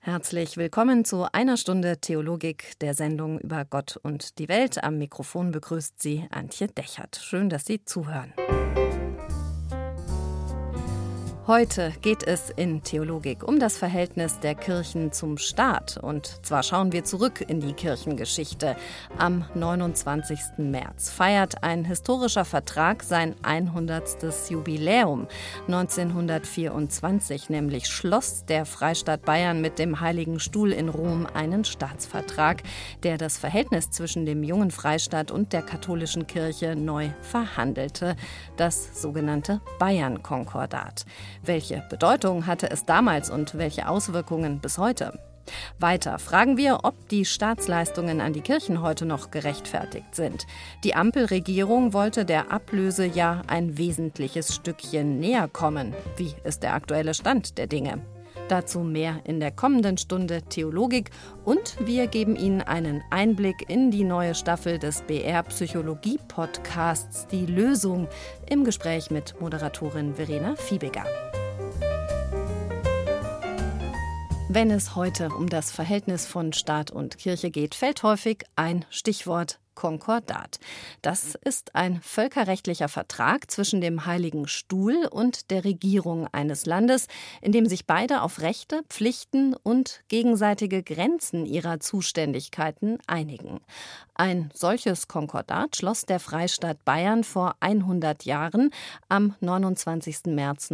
Herzlich willkommen zu einer Stunde Theologik, der Sendung über Gott und die Welt. Am Mikrofon begrüßt Sie Antje Dechert. Schön, dass Sie zuhören. Heute geht es in Theologik um das Verhältnis der Kirchen zum Staat. Und zwar schauen wir zurück in die Kirchengeschichte. Am 29. März feiert ein historischer Vertrag sein 100. Jubiläum. 1924 nämlich schloss der Freistaat Bayern mit dem Heiligen Stuhl in Rom einen Staatsvertrag, der das Verhältnis zwischen dem jungen Freistaat und der katholischen Kirche neu verhandelte. Das sogenannte Bayern-Konkordat. Welche Bedeutung hatte es damals und welche Auswirkungen bis heute? Weiter fragen wir, ob die Staatsleistungen an die Kirchen heute noch gerechtfertigt sind. Die Ampelregierung wollte der Ablöse ja ein wesentliches Stückchen näher kommen. Wie ist der aktuelle Stand der Dinge? Dazu mehr in der kommenden Stunde Theologik und wir geben Ihnen einen Einblick in die neue Staffel des BR-Psychologie-Podcasts Die Lösung im Gespräch mit Moderatorin Verena Fiebiger. Wenn es heute um das Verhältnis von Staat und Kirche geht, fällt häufig ein Stichwort: Konkordat. Das ist ein völkerrechtlicher Vertrag zwischen dem Heiligen Stuhl und der Regierung eines Landes, in dem sich beide auf Rechte, Pflichten und gegenseitige Grenzen ihrer Zuständigkeiten einigen. Ein solches Konkordat schloss der Freistaat Bayern vor 100 Jahren am 29. März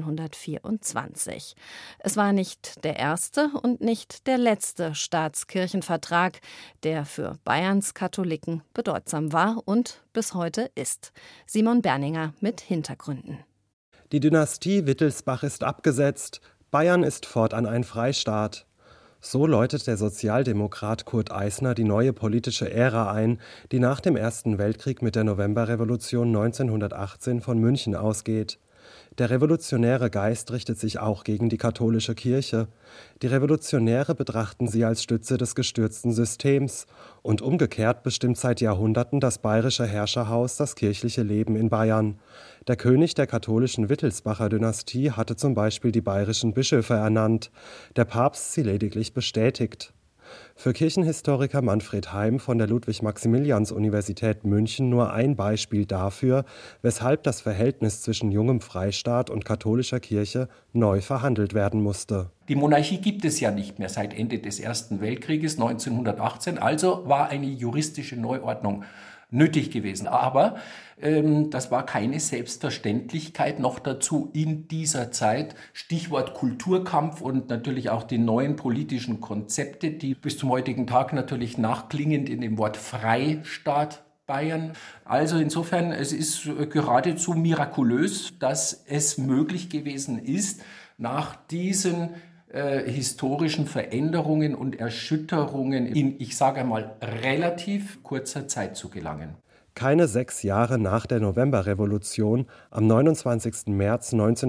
1924. Es war nicht der erste und nicht der letzte Staatskirchenvertrag, der für Bayerns Katholiken bedeutsam war und bis heute ist. Simon Berninger mit Hintergründen. Die Dynastie Wittelsbach ist abgesetzt, Bayern ist fortan ein Freistaat. So läutet der Sozialdemokrat Kurt Eisner die neue politische Ära ein, die nach dem Ersten Weltkrieg mit der Novemberrevolution 1918 von München ausgeht. Der revolutionäre Geist richtet sich auch gegen die katholische Kirche. Die Revolutionäre betrachten sie als Stütze des gestürzten Systems. Und umgekehrt bestimmt seit Jahrhunderten das bayerische Herrscherhaus das kirchliche Leben in Bayern. Der König der katholischen Wittelsbacher Dynastie hatte zum Beispiel die bayerischen Bischöfe ernannt, der Papst sie lediglich bestätigt. Für Kirchenhistoriker Manfred Heim von der Ludwig-Maximilians-Universität München nur ein Beispiel dafür, weshalb das Verhältnis zwischen jungem Freistaat und katholischer Kirche neu verhandelt werden musste. Die Monarchie gibt es ja nicht mehr seit Ende des Ersten Weltkrieges 1918, also war eine juristische Neuordnung nötig gewesen. Aber das war keine Selbstverständlichkeit, noch dazu in dieser Zeit. Stichwort Kulturkampf und natürlich auch die neuen politischen Konzepte, die bis zum heutigen Tag natürlich nachklingend in dem Wort Freistaat Bayern. Also insofern, es ist geradezu mirakulös, dass es möglich gewesen ist, nach diesen historischen Veränderungen und Erschütterungen in, ich sage einmal, relativ kurzer Zeit zu gelangen. Keine 6 Jahre nach der Novemberrevolution, am 29. März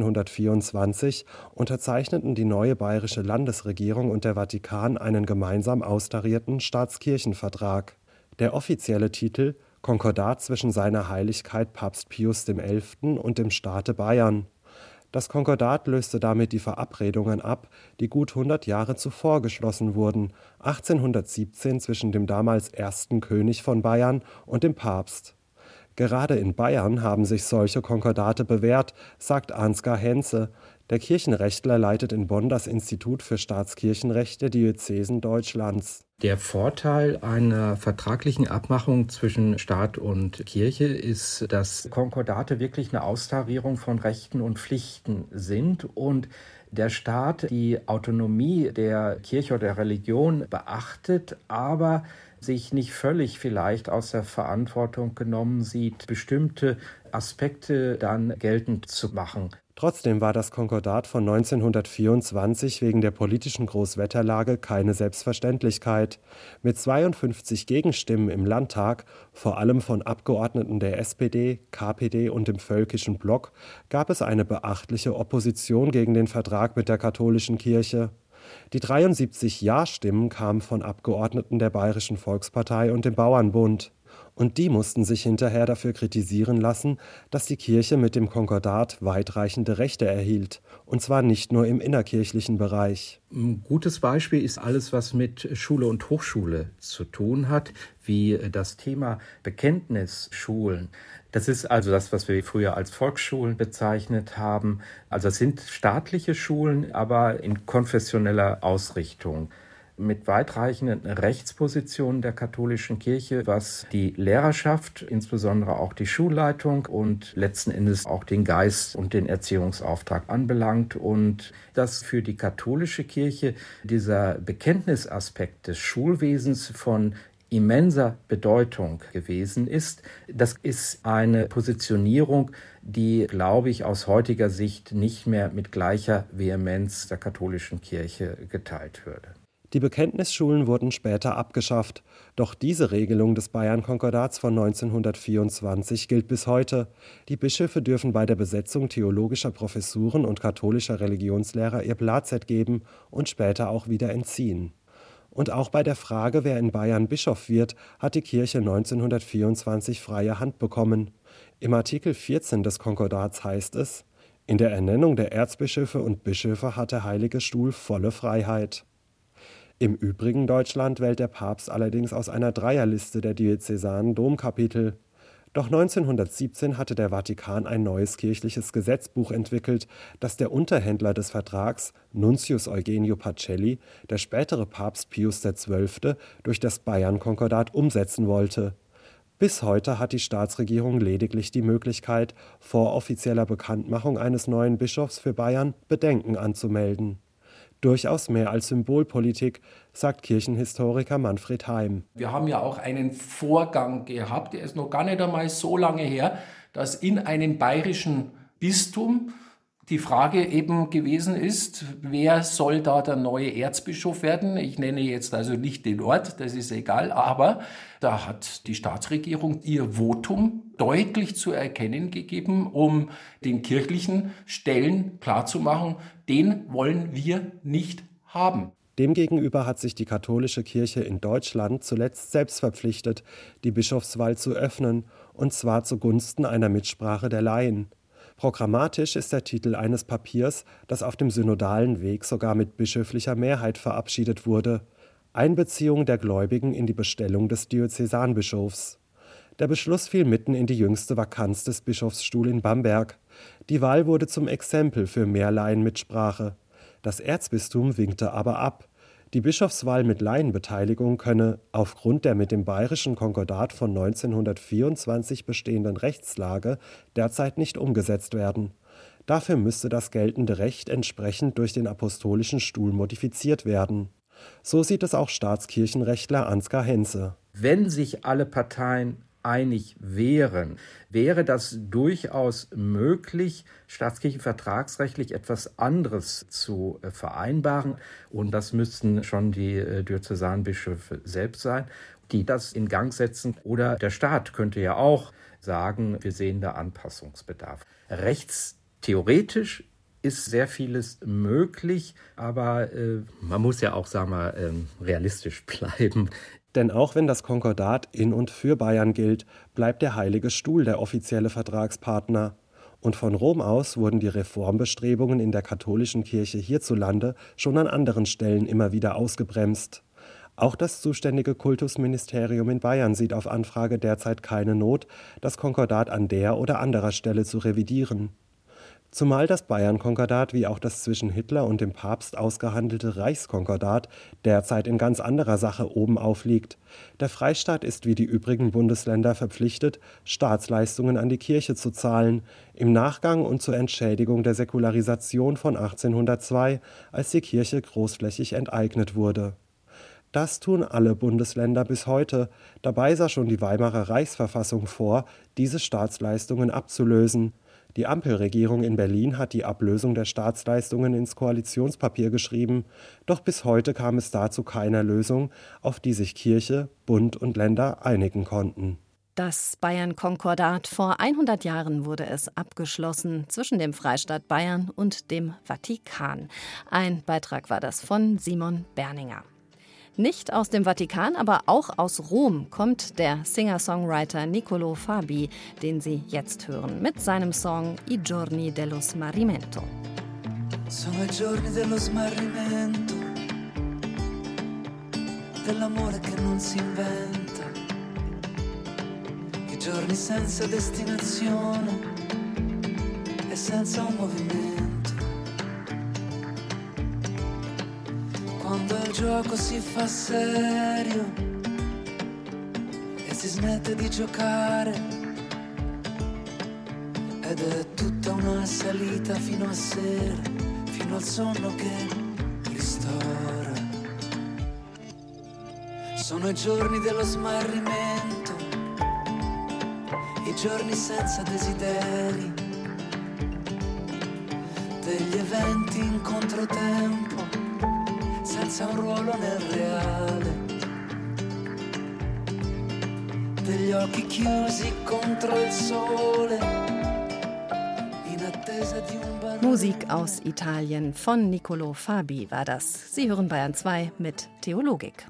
1924, unterzeichneten die neue bayerische Landesregierung und der Vatikan einen gemeinsam austarierten Staatskirchenvertrag. Der offizielle Titel: Konkordat zwischen seiner Heiligkeit Papst Pius XI. Und dem Staate Bayern. Das Konkordat löste damit die Verabredungen ab, die gut 100 Jahre zuvor geschlossen wurden, 1817 zwischen dem damals ersten König von Bayern und dem Papst. Gerade in Bayern haben sich solche Konkordate bewährt, sagt Ansgar Henze. Der Kirchenrechtler leitet in Bonn das Institut für Staatskirchenrecht der Diözesen Deutschlands. Der Vorteil einer vertraglichen Abmachung zwischen Staat und Kirche ist, dass Konkordate wirklich eine Austarierung von Rechten und Pflichten sind und der Staat die Autonomie der Kirche oder der Religion beachtet, aber sich nicht völlig vielleicht aus der Verantwortung genommen sieht, bestimmte Aspekte dann geltend zu machen. Trotzdem war das Konkordat von 1924 wegen der politischen Großwetterlage keine Selbstverständlichkeit. Mit 52 Gegenstimmen im Landtag, vor allem von Abgeordneten der SPD, KPD und dem Völkischen Block, gab es eine beachtliche Opposition gegen den Vertrag mit der katholischen Kirche. Die 73 Ja-Stimmen kamen von Abgeordneten der Bayerischen Volkspartei und dem Bauernbund. Und die mussten sich hinterher dafür kritisieren lassen, dass die Kirche mit dem Konkordat weitreichende Rechte erhielt, und zwar nicht nur im innerkirchlichen Bereich. Ein gutes Beispiel ist alles, was mit Schule und Hochschule zu tun hat, wie das Thema Bekenntnisschulen. Das ist also das, was wir früher als Volksschulen bezeichnet haben. Also es sind staatliche Schulen, aber in konfessioneller Ausrichtung, mit weitreichenden Rechtspositionen der katholischen Kirche, was die Lehrerschaft, insbesondere auch die Schulleitung und letzten Endes auch den Geist und den Erziehungsauftrag anbelangt. Und dass für die katholische Kirche dieser Bekenntnisaspekt des Schulwesens von immenser Bedeutung gewesen ist, das ist eine Positionierung, die, glaube ich, aus heutiger Sicht nicht mehr mit gleicher Vehemenz der katholischen Kirche geteilt würde. Die Bekenntnisschulen wurden später abgeschafft, doch diese Regelung des Bayern-Konkordats von 1924 gilt bis heute. Die Bischöfe dürfen bei der Besetzung theologischer Professuren und katholischer Religionslehrer ihr Blazett geben und später auch wieder entziehen. Und auch bei der Frage, wer in Bayern Bischof wird, hat die Kirche 1924 freie Hand bekommen. Im Artikel 14 des Konkordats heißt es: In der Ernennung der Erzbischöfe und Bischöfe hat der Heilige Stuhl volle Freiheit. Im übrigen Deutschland wählt der Papst allerdings aus einer Dreierliste der diözesanen Domkapitel. Doch 1917 hatte der Vatikan ein neues kirchliches Gesetzbuch entwickelt, das der Unterhändler des Vertrags, Nuntius Eugenio Pacelli, der spätere Papst Pius XII., durch das Bayern-Konkordat umsetzen wollte. Bis heute hat die Staatsregierung lediglich die Möglichkeit, vor offizieller Bekanntmachung eines neuen Bischofs für Bayern Bedenken anzumelden. Durchaus mehr als Symbolpolitik, sagt Kirchenhistoriker Manfred Heim. Wir haben ja auch einen Vorgang gehabt, der ist noch gar nicht einmal so lange her, dass in einem bayerischen Bistum die Frage eben gewesen ist, wer soll da der neue Erzbischof werden? Ich nenne jetzt also nicht den Ort, das ist egal, aber da hat die Staatsregierung ihr Votum deutlich zu erkennen gegeben, um den kirchlichen Stellen klarzumachen, den wollen wir nicht haben. Demgegenüber hat sich die katholische Kirche in Deutschland zuletzt selbst verpflichtet, die Bischofswahl zu öffnen, und zwar zugunsten einer Mitsprache der Laien. Programmatisch ist der Titel eines Papiers, das auf dem synodalen Weg sogar mit bischöflicher Mehrheit verabschiedet wurde: Einbeziehung der Gläubigen in die Bestellung des Diözesanbischofs. Der Beschluss fiel mitten in die jüngste Vakanz des Bischofsstuhl in Bamberg. Die Wahl wurde zum Exempel für mehr Laienmitsprache. Das Erzbistum winkte aber ab. Die Bischofswahl mit Laienbeteiligung könne aufgrund der mit dem Bayerischen Konkordat von 1924 bestehenden Rechtslage derzeit nicht umgesetzt werden. Dafür müsste das geltende Recht entsprechend durch den Apostolischen Stuhl modifiziert werden. So sieht es auch Staatskirchenrechtler Ansgar Henze. Wenn sich alle Parteien einig wären, wäre das durchaus möglich, staatskirchenvertragsrechtlich etwas anderes zu vereinbaren. Und das müssten schon die Diözesanbischöfe selbst sein, die das in Gang setzen. Oder der Staat könnte ja auch sagen, wir sehen da Anpassungsbedarf. Rechtstheoretisch ist sehr vieles möglich, aber man muss ja auch, sagen wir, realistisch bleiben. Denn auch wenn das Konkordat in und für Bayern gilt, bleibt der Heilige Stuhl der offizielle Vertragspartner. Und von Rom aus wurden die Reformbestrebungen in der katholischen Kirche hierzulande schon an anderen Stellen immer wieder ausgebremst. Auch das zuständige Kultusministerium in Bayern sieht auf Anfrage derzeit keine Not, das Konkordat an der oder anderer Stelle zu revidieren. Zumal das Bayern-Konkordat wie auch das zwischen Hitler und dem Papst ausgehandelte Reichskonkordat derzeit in ganz anderer Sache obenauf liegt. Der Freistaat ist wie die übrigen Bundesländer verpflichtet, Staatsleistungen an die Kirche zu zahlen, im Nachgang und zur Entschädigung der Säkularisation von 1802, als die Kirche großflächig enteignet wurde. Das tun alle Bundesländer bis heute. Dabei sah schon die Weimarer Reichsverfassung vor, diese Staatsleistungen abzulösen. Die Ampelregierung in Berlin hat die Ablösung der Staatsleistungen ins Koalitionspapier geschrieben, doch bis heute kam es dazu keiner Lösung, auf die sich Kirche, Bund und Länder einigen konnten. Das Bayern-Konkordat, vor 100 Jahren wurde es abgeschlossen zwischen dem Freistaat Bayern und dem Vatikan. Ein Beitrag war das von Simon Berninger. Nicht aus dem Vatikan, aber auch aus Rom kommt der Singer-Songwriter Niccolò Fabi, den Sie jetzt hören, mit seinem Song I giorni dello smarrimento. Sono i giorni dello smarrimento, dell'amore che non si inventa, i giorni senza destinazione e senza un movimento. Quando il gioco si fa serio e si smette di giocare, ed è tutta una salita fino a sera, fino al sonno che ristora. Sono i giorni dello smarrimento, i giorni senza desideri, degli eventi in controtempo, senza un ruolo nel reale, degli occhi chiusi contro il sole, in attesa di un barone. Musik aus Italien von Niccolò Fabi war das. Sie hören Bayern 2 mit Theologik.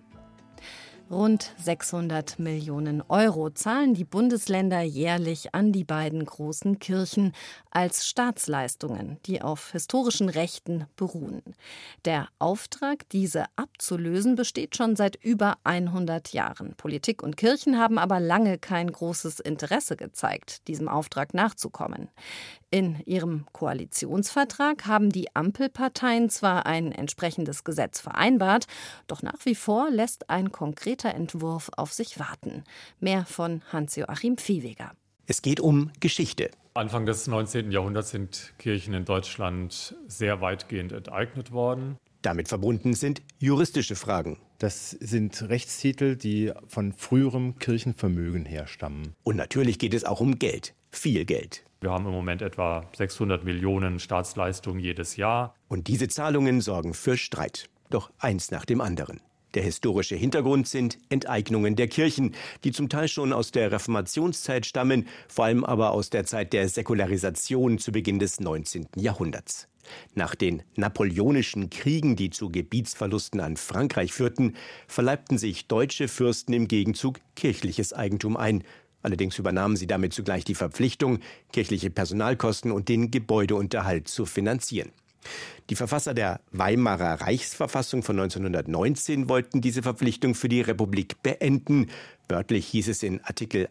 Rund 600 Millionen Euro zahlen die Bundesländer jährlich an die beiden großen Kirchen als Staatsleistungen, die auf historischen Rechten beruhen. Der Auftrag, diese abzulösen, besteht schon seit über 100 Jahren. Politik und Kirchen haben aber lange kein großes Interesse gezeigt, diesem Auftrag nachzukommen. In ihrem Koalitionsvertrag haben die Ampelparteien zwar ein entsprechendes Gesetz vereinbart, doch nach wie vor lässt ein konkreter Entwurf auf sich warten. Mehr von Hans-Joachim Viehweger. Es geht um Geschichte. Anfang des 19. Jahrhunderts sind Kirchen in Deutschland sehr weitgehend enteignet worden. Damit verbunden sind juristische Fragen. Das sind Rechtstitel, die von früherem Kirchenvermögen herstammen. Und natürlich geht es auch um Geld. Viel Geld. Wir haben im Moment etwa 600 Millionen Staatsleistungen jedes Jahr. Und diese Zahlungen sorgen für Streit. Doch eins nach dem anderen. Der historische Hintergrund sind Enteignungen der Kirchen, die zum Teil schon aus der Reformationszeit stammen, vor allem aber aus der Zeit der Säkularisation zu Beginn des 19. Jahrhunderts. Nach den napoleonischen Kriegen, die zu Gebietsverlusten an Frankreich führten, verleibten sich deutsche Fürsten im Gegenzug kirchliches Eigentum ein. Allerdings übernahmen sie damit zugleich die Verpflichtung, kirchliche Personalkosten und den Gebäudeunterhalt zu finanzieren. Die Verfasser der Weimarer Reichsverfassung von 1919 wollten diese Verpflichtung für die Republik beenden. Wörtlich hieß es in Artikel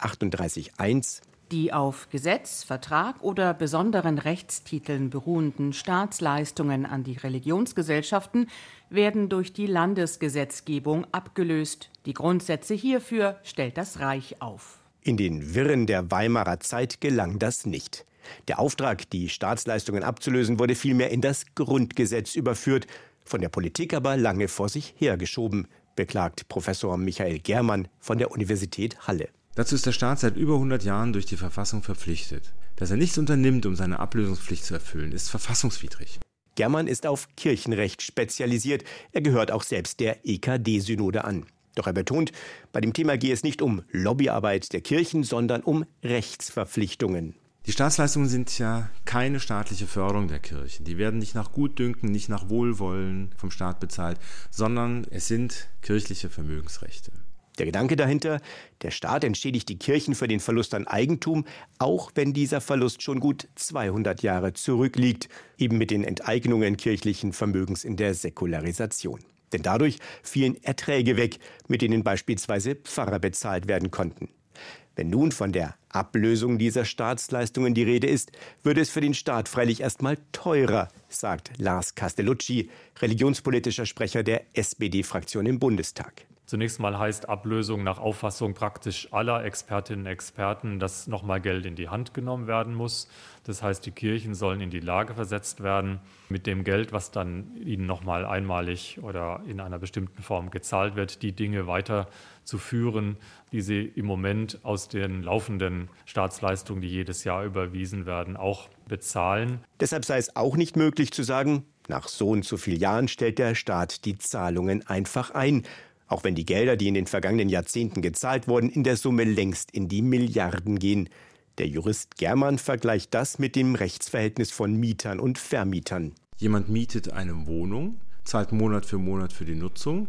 138.1: Die auf Gesetz, Vertrag oder besonderen Rechtstiteln beruhenden Staatsleistungen an die Religionsgesellschaften werden durch die Landesgesetzgebung abgelöst. Die Grundsätze hierfür stellt das Reich auf. In den Wirren der Weimarer Zeit gelang das nicht. Der Auftrag, die Staatsleistungen abzulösen, wurde vielmehr in das Grundgesetz überführt, von der Politik aber lange vor sich hergeschoben, beklagt Professor Michael Germann von der Universität Halle. Dazu ist der Staat seit über 100 Jahren durch die Verfassung verpflichtet. Dass er nichts unternimmt, um seine Ablösungspflicht zu erfüllen, ist verfassungswidrig. Germann ist auf Kirchenrecht spezialisiert. Er gehört auch selbst der EKD-Synode an. Doch er betont, bei dem Thema gehe es nicht um Lobbyarbeit der Kirchen, sondern um Rechtsverpflichtungen. Die Staatsleistungen sind ja keine staatliche Förderung der Kirchen. Die werden nicht nach Gutdünken, nicht nach Wohlwollen vom Staat bezahlt, sondern es sind kirchliche Vermögensrechte. Der Gedanke dahinter, der Staat entschädigt die Kirchen für den Verlust an Eigentum, auch wenn dieser Verlust schon gut 200 Jahre zurückliegt, eben mit den Enteignungen kirchlichen Vermögens in der Säkularisation. Denn dadurch fielen Erträge weg, mit denen beispielsweise Pfarrer bezahlt werden konnten. Wenn nun von der Ablösung dieser Staatsleistungen die Rede ist, würde es für den Staat freilich erstmal teurer, sagt Lars Castellucci, religionspolitischer Sprecher der SPD-Fraktion im Bundestag. Zunächst mal heißt Ablösung nach Auffassung praktisch aller Expertinnen und Experten, dass nochmal Geld in die Hand genommen werden muss. Das heißt, die Kirchen sollen in die Lage versetzt werden, mit dem Geld, was dann ihnen nochmal einmalig oder in einer bestimmten Form gezahlt wird, die Dinge weiterzuführen, die sie im Moment aus den laufenden Staatsleistungen, die jedes Jahr überwiesen werden, auch bezahlen. Deshalb sei es auch nicht möglich zu sagen, nach so und so vielen Jahren stellt der Staat die Zahlungen einfach ein. Auch wenn die Gelder, die in den vergangenen Jahrzehnten gezahlt wurden, in der Summe längst in die Milliarden gehen. Der Jurist Germann vergleicht das mit dem Rechtsverhältnis von Mietern und Vermietern. Jemand mietet eine Wohnung, zahlt Monat für die Nutzung,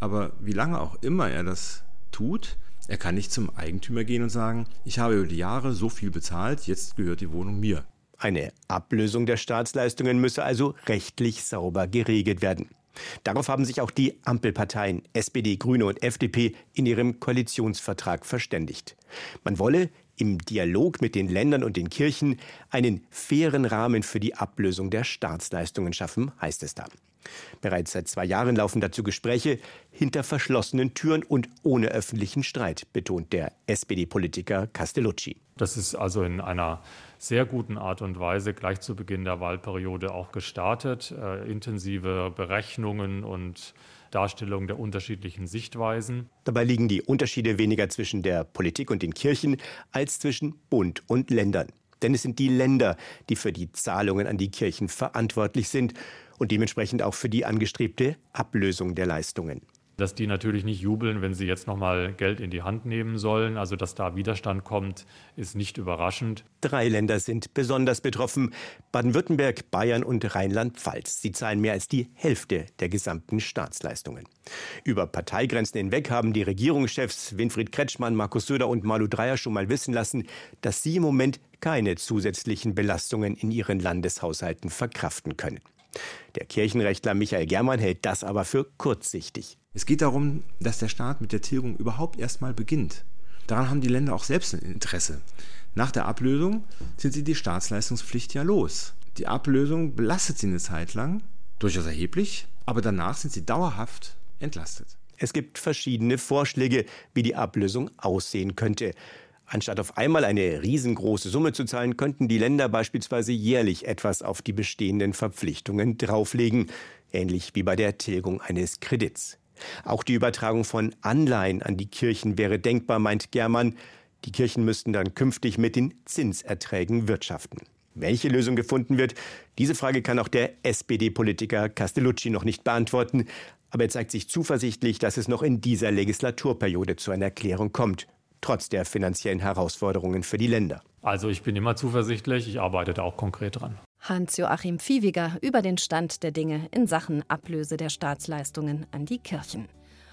Aber wie lange auch immer er das tut, er kann nicht zum Eigentümer gehen und sagen, ich habe über die Jahre so viel bezahlt, jetzt gehört die Wohnung mir. Eine Ablösung der Staatsleistungen müsse also rechtlich sauber geregelt werden. Darauf haben sich auch die Ampelparteien SPD, Grüne und FDP in ihrem Koalitionsvertrag verständigt. Man wolle im Dialog mit den Ländern und den Kirchen einen fairen Rahmen für die Ablösung der Staatsleistungen schaffen, heißt es da. Bereits seit 2 Jahren laufen dazu Gespräche hinter verschlossenen Türen und ohne öffentlichen Streit, betont der SPD-Politiker Castellucci. Das ist also in einer sehr guten Art und Weise gleich zu Beginn der Wahlperiode auch gestartet. Intensive Berechnungen und Darstellung der unterschiedlichen Sichtweisen. Dabei liegen die Unterschiede weniger zwischen der Politik und den Kirchen als zwischen Bund und Ländern. Denn es sind die Länder, die für die Zahlungen an die Kirchen verantwortlich sind und dementsprechend auch für die angestrebte Ablösung der Leistungen. Dass die natürlich nicht jubeln, wenn sie jetzt nochmal Geld in die Hand nehmen sollen. Also dass da Widerstand kommt, ist nicht überraschend. 3 Länder sind besonders betroffen: Baden-Württemberg, Bayern und Rheinland-Pfalz. Sie zahlen mehr als die Hälfte der gesamten Staatsleistungen. Über Parteigrenzen hinweg haben die Regierungschefs Winfried Kretschmann, Markus Söder und Malu Dreyer schon mal wissen lassen, dass sie im Moment keine zusätzlichen Belastungen in ihren Landeshaushalten verkraften können. Der Kirchenrechtler Michael Germann hält das aber für kurzsichtig. Es geht darum, dass der Staat mit der Tilgung überhaupt erst mal beginnt. Daran haben die Länder auch selbst ein Interesse. Nach der Ablösung sind sie die Staatsleistungspflicht ja los. Die Ablösung belastet sie eine Zeit lang, durchaus erheblich, aber danach sind sie dauerhaft entlastet. Es gibt verschiedene Vorschläge, wie die Ablösung aussehen könnte. Anstatt auf einmal eine riesengroße Summe zu zahlen, könnten die Länder beispielsweise jährlich etwas auf die bestehenden Verpflichtungen drauflegen, ähnlich wie bei der Tilgung eines Kredits. Auch die Übertragung von Anleihen an die Kirchen wäre denkbar, meint Germann. Die Kirchen müssten dann künftig mit den Zinserträgen wirtschaften. Welche Lösung gefunden wird, diese Frage kann auch der SPD-Politiker Castellucci noch nicht beantworten. Aber er zeigt sich zuversichtlich, dass es noch in dieser Legislaturperiode zu einer Klärung kommt, trotz der finanziellen Herausforderungen für die Länder. Also ich bin immer zuversichtlich, ich arbeite da auch konkret dran. Hans-Joachim Viehweger über den Stand der Dinge in Sachen Ablöse der Staatsleistungen an die Kirchen.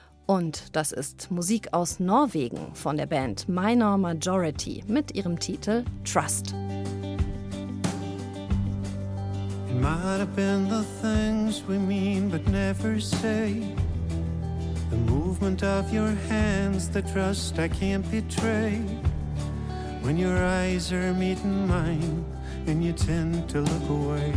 Und das ist Musik aus Norwegen von der Band Minor Majority mit ihrem Titel Trust. It might have been the things we mean but never say. The movement of your hands, the trust I can't betray. When your eyes are meeting mine and you tend to look away.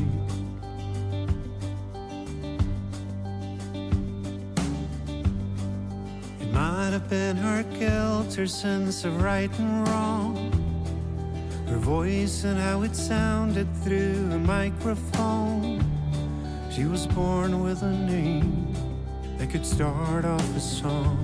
It might have been her guilt, her sense of right and wrong. Her voice and how it sounded through a microphone. She was born with a name that could start off a song.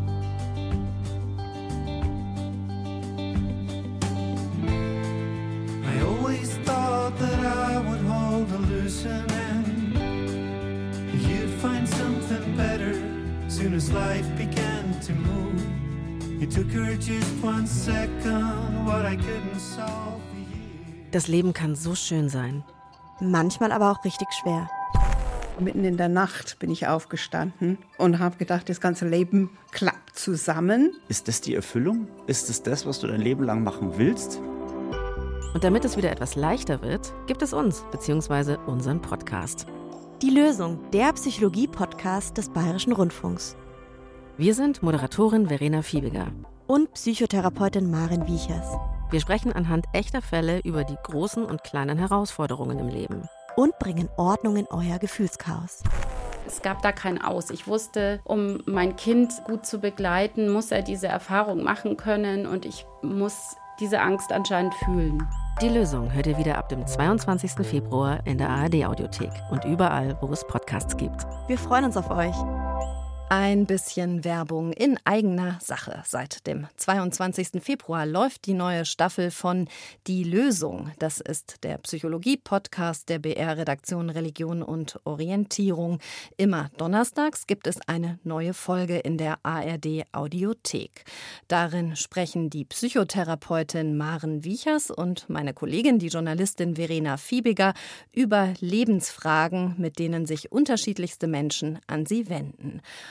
I always thought that I would hold a loosened end. You'd find something better soon as life began to move. It took her just 1 second, what I couldn't solve for years. Das Leben kann so schön sein. Manchmal aber auch richtig schwer. Mitten in der Nacht bin ich aufgestanden und habe gedacht, das ganze Leben klappt zusammen. Ist das die Erfüllung? Ist es das, was du dein Leben lang machen willst? Und damit es wieder etwas leichter wird, gibt es uns, beziehungsweise unseren Podcast. Die Lösung, der Psychologie-Podcast des Bayerischen Rundfunks. Wir sind Moderatorin Verena Viehweger und Psychotherapeutin Maren Wiechers. Wir sprechen anhand echter Fälle über die großen und kleinen Herausforderungen im Leben. Und bringen Ordnung in euer Gefühlschaos. Es gab da kein Aus. Ich wusste, um mein Kind gut zu begleiten, muss er diese Erfahrung machen können und ich muss diese Angst anscheinend fühlen. Die Lösung hört ihr wieder ab dem 22. Februar in der ARD-Audiothek und überall, wo es Podcasts gibt. Wir freuen uns auf euch. Ein bisschen Werbung in eigener Sache. Seit dem 22. Februar läuft die neue Staffel von Die Lösung. Das ist der Psychologie-Podcast der BR-Redaktion Religion und Orientierung. Immer donnerstags gibt es eine neue Folge in der ARD-Audiothek. Darin sprechen die Psychotherapeutin Maren Wiechers und meine Kollegin, die Journalistin Verena Viehweger, über Lebensfragen, mit denen sich unterschiedlichste Menschen an sie wenden.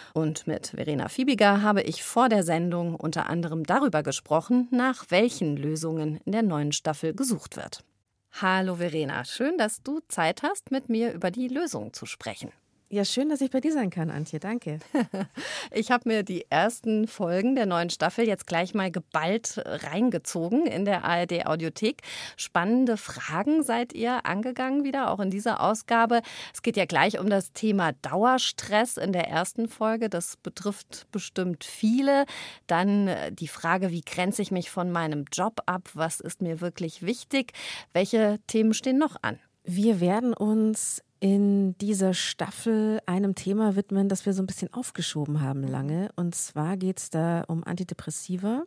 Und mit Verena Fiebiger habe ich vor der Sendung unter anderem darüber gesprochen, nach welchen Lösungen in der neuen Staffel gesucht wird. Hallo Verena, schön, dass du Zeit hast, mit mir über die Lösung zu sprechen. Ja, schön, dass ich bei dir sein kann, Antje. Danke. Ich habe mir die ersten Folgen der neuen Staffel jetzt gleich mal geballt reingezogen in der ARD-Audiothek. Spannende Fragen seid ihr angegangen wieder, auch in dieser Ausgabe. Es geht ja gleich um das Thema Dauerstress in der ersten Folge. Das betrifft bestimmt viele. Dann die Frage, wie grenze ich mich von meinem Job ab? Was ist mir wirklich wichtig? Welche Themen stehen noch an? Wir werden uns in dieser Staffel einem Thema widmen, das wir so ein bisschen aufgeschoben haben lange. Und zwar geht es da um Antidepressiva.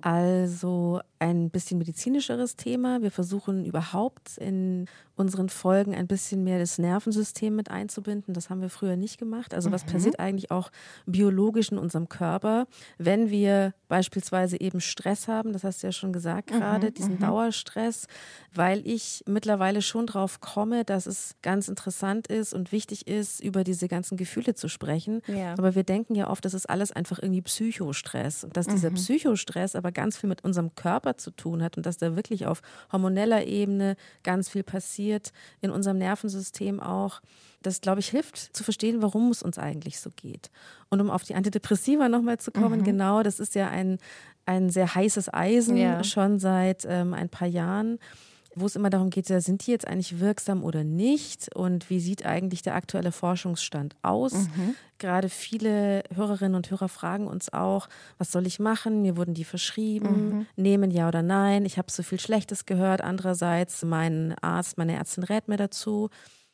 Also ein bisschen medizinischeres Thema. Wir versuchen überhaupt in unseren Folgen ein bisschen mehr das Nervensystem mit einzubinden. Das haben wir früher nicht gemacht. Also was passiert eigentlich auch biologisch in unserem Körper, wenn wir beispielsweise eben Stress haben, das hast du ja schon gesagt gerade, diesen Dauerstress, weil ich mittlerweile schon drauf komme, dass es ganz interessant ist und wichtig ist, über diese ganzen Gefühle zu sprechen. Ja. Aber wir denken ja oft, das ist alles einfach irgendwie Psychostress und dass dieser Psychostress aber ganz viel mit unserem Körper zu tun hat und dass da wirklich auf hormoneller Ebene ganz viel passiert, in unserem Nervensystem auch. Das, glaube ich, hilft zu verstehen, warum es uns eigentlich so geht. Und um auf die Antidepressiva nochmal zu kommen, genau, das ist ja ein sehr heißes Eisen schon seit ein paar Jahren, wo es immer darum geht, sind die jetzt eigentlich wirksam oder nicht und wie sieht eigentlich der aktuelle Forschungsstand aus? Gerade viele Hörerinnen und Hörer fragen uns auch, was soll ich machen? Mir wurden die verschrieben, nehmen ja oder nein? Ich habe so viel Schlechtes gehört. Andererseits, mein Arzt, meine Ärztin rät mir dazu.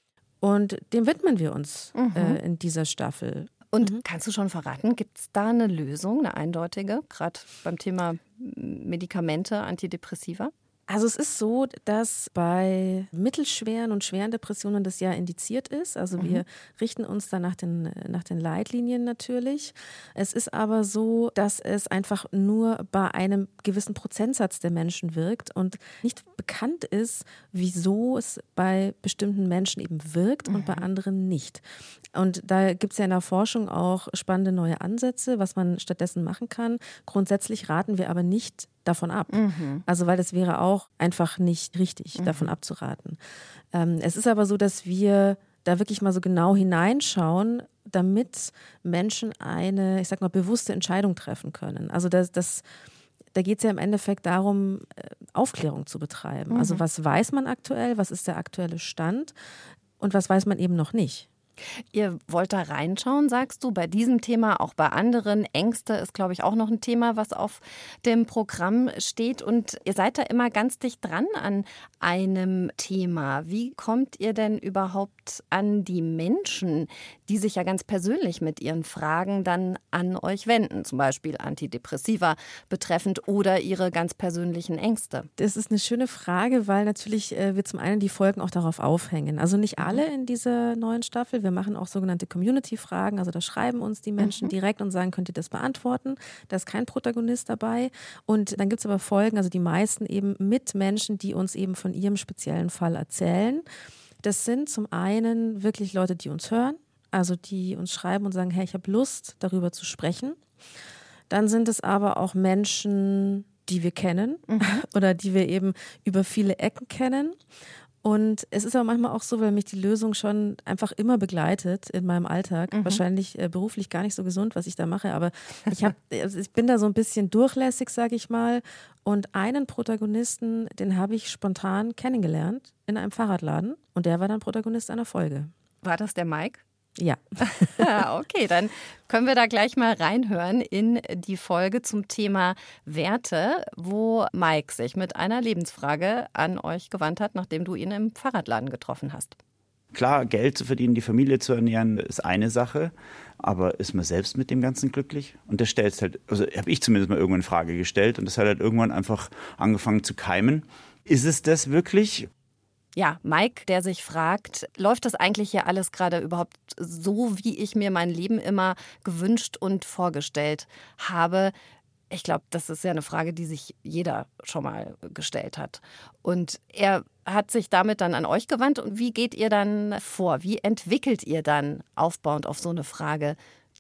Und dem widmen wir uns in dieser Staffel. Und kannst du schon verraten, gibt es da eine Lösung, eine eindeutige, gerade beim Thema Medikamente, Antidepressiva? Also es ist so, dass bei mittelschweren und schweren Depressionen das ja indiziert ist. Also wir richten uns da nach den Leitlinien natürlich. Es ist aber so, dass es einfach nur bei einem gewissen Prozentsatz der Menschen wirkt und nicht bekannt ist, wieso es bei bestimmten Menschen eben wirkt und bei anderen nicht. Und da gibt es ja in der Forschung auch spannende neue Ansätze, was man stattdessen machen kann. Grundsätzlich raten wir aber nicht davon ab. Also weil das wäre auch einfach nicht richtig, davon abzuraten. Es ist aber so, dass wir da wirklich mal so genau hineinschauen, damit Menschen eine, ich sag mal, bewusste Entscheidung treffen können. Also da geht es ja im Endeffekt darum, Aufklärung zu betreiben. Also was weiß man aktuell, was ist der aktuelle Stand und was weiß man eben noch nicht. Ihr wollt da reinschauen, sagst du, bei diesem Thema, auch bei anderen. Ängste ist, glaube ich, auch noch ein Thema, was auf dem Programm steht. Und ihr seid da immer ganz dicht dran an einem Thema. Wie kommt ihr denn überhaupt an die Menschen, die sich ja ganz persönlich mit ihren Fragen dann an euch wenden? Zum Beispiel Antidepressiva betreffend oder ihre ganz persönlichen Ängste? Das ist eine schöne Frage, weil natürlich wir zum einen die Folgen auch darauf aufhängen. Also nicht alle in dieser neuen Staffel. Wir machen auch sogenannte Community-Fragen, also da schreiben uns die Menschen direkt und sagen, könnt ihr das beantworten? Da ist kein Protagonist dabei. Und dann gibt es aber Folgen, also die meisten eben mit Menschen, die uns eben von ihrem speziellen Fall erzählen. Das sind zum einen wirklich Leute, die uns hören, also die uns schreiben und sagen, hey, ich habe Lust, darüber zu sprechen. Dann sind es aber auch Menschen, die wir kennen oder die wir eben über viele Ecken kennen. Und es ist aber manchmal auch so, weil mich die Lösung schon einfach immer begleitet in meinem Alltag. Wahrscheinlich beruflich gar nicht so gesund, was ich da mache, aber ich bin da so ein bisschen durchlässig, sage ich mal. Und einen Protagonisten, den habe ich spontan kennengelernt in einem Fahrradladen. Und der war dann Protagonist einer Folge. War das der Mike? Ja. Okay, dann können wir da gleich mal reinhören in die Folge zum Thema Werte, wo Mike sich mit einer Lebensfrage an euch gewandt hat, nachdem du ihn im Fahrradladen getroffen hast. Klar, Geld zu verdienen, die Familie zu ernähren, ist eine Sache. Aber ist man selbst mit dem Ganzen glücklich? Und das stellt halt, also habe ich zumindest mal irgendwann in Frage gestellt und das hat halt irgendwann einfach angefangen zu keimen. Ist es das wirklich? Ja, Mike, der sich fragt, läuft das eigentlich hier alles gerade überhaupt so, wie ich mir mein Leben immer gewünscht und vorgestellt habe? Ich glaube, das ist ja eine Frage, die sich jeder schon mal gestellt hat. Und er hat sich damit dann an euch gewandt. Und wie geht ihr dann vor? Wie entwickelt ihr dann aufbauend auf so eine Frage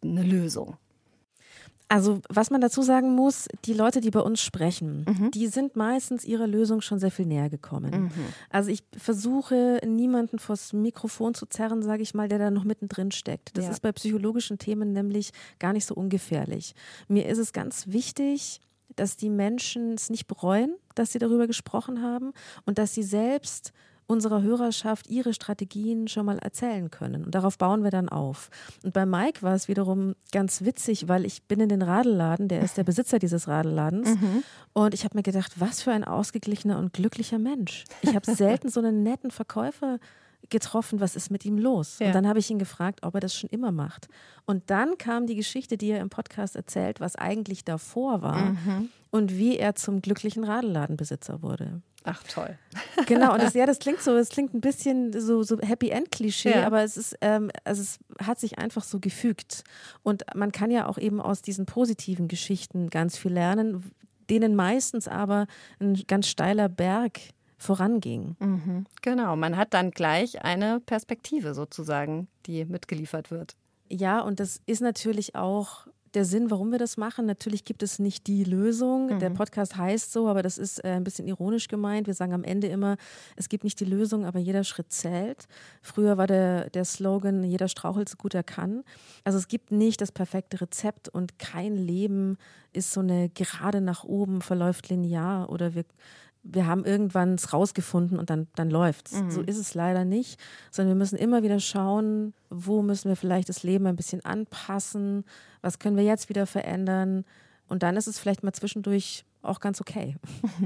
eine Lösung? Also was man dazu sagen muss, die Leute, die bei uns sprechen, die sind meistens ihrer Lösung schon sehr viel näher gekommen. Also ich versuche niemanden vors Mikrofon zu zerren, sage ich mal, der da noch mittendrin steckt. Das ist bei psychologischen Themen nämlich gar nicht so ungefährlich. Mir ist es ganz wichtig, dass die Menschen es nicht bereuen, dass sie darüber gesprochen haben und dass sie selbst unserer Hörerschaft ihre Strategien schon mal erzählen können. Und darauf bauen wir dann auf. Und bei Mike war es wiederum ganz witzig, weil ich bin in den Radelladen, der ist der Besitzer dieses Radelladens. Und ich habe mir gedacht, was für ein ausgeglichener und glücklicher Mensch. Ich habe selten so einen netten Verkäufer getroffen, was ist mit ihm los? Ja. Und dann habe ich ihn gefragt, ob er das schon immer macht. Und dann kam die Geschichte, die er im Podcast erzählt, was eigentlich davor war und wie er zum glücklichen Radelladenbesitzer wurde. Ach, toll. Genau, und das klingt so, es klingt ein bisschen so Happy-End-Klischee, aber es ist, es hat sich einfach so gefügt. Und man kann ja auch eben aus diesen positiven Geschichten ganz viel lernen, denen meistens aber ein ganz steiler Berg voranging. Genau, man hat dann gleich eine Perspektive sozusagen, die mitgeliefert wird. Ja, und das ist natürlich auch der Sinn, warum wir das machen. Natürlich gibt es nicht die Lösung. Der Podcast heißt so, aber das ist ein bisschen ironisch gemeint. Wir sagen am Ende immer, es gibt nicht die Lösung, aber jeder Schritt zählt. Früher war der Slogan, jeder strauchelt so gut er kann. Also es gibt nicht das perfekte Rezept und kein Leben ist so eine gerade nach oben, verläuft linear oder wir haben irgendwann es rausgefunden und dann läuft's. So ist es leider nicht, sondern wir müssen immer wieder schauen, wo müssen wir vielleicht das Leben ein bisschen anpassen, was können wir jetzt wieder verändern und dann ist es vielleicht mal zwischendurch auch ganz okay.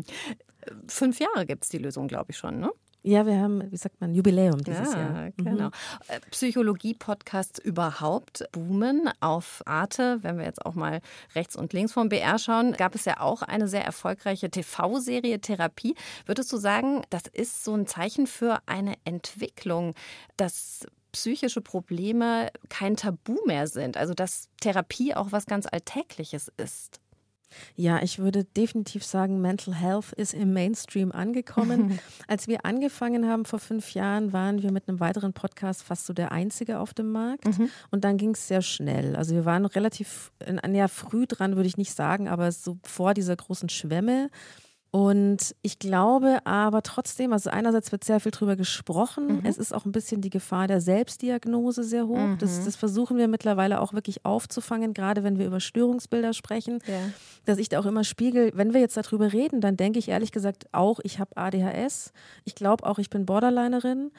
5 Jahre gibt es die Lösung, glaube ich schon, ne? Ja, wir haben, wie sagt man, Jubiläum dieses Jahr. Genau. Psychologie-Podcasts überhaupt boomen. Auf Arte, wenn wir jetzt auch mal rechts und links vom BR schauen, gab es ja auch eine sehr erfolgreiche TV-Serie Therapie. Würdest du sagen, das ist so ein Zeichen für eine Entwicklung, dass psychische Probleme kein Tabu mehr sind? Also dass Therapie auch was ganz Alltägliches ist? Ja, ich würde definitiv sagen, Mental Health ist im Mainstream angekommen. Als wir angefangen haben vor 5 Jahren, waren wir mit einem weiteren Podcast fast so der einzige auf dem Markt. Und dann ging es sehr schnell. Also wir waren relativ früh dran, würde ich nicht sagen, aber so vor dieser großen Schwemme. Und ich glaube aber trotzdem, also einerseits wird sehr viel drüber gesprochen, es ist auch ein bisschen die Gefahr der Selbstdiagnose sehr hoch. Das versuchen wir mittlerweile auch wirklich aufzufangen, gerade wenn wir über Störungsbilder sprechen, dass ich da auch immer spiegel, wenn wir jetzt darüber reden, dann denke ich ehrlich gesagt auch, ich habe ADHS, ich glaube auch, ich bin Borderlinerin,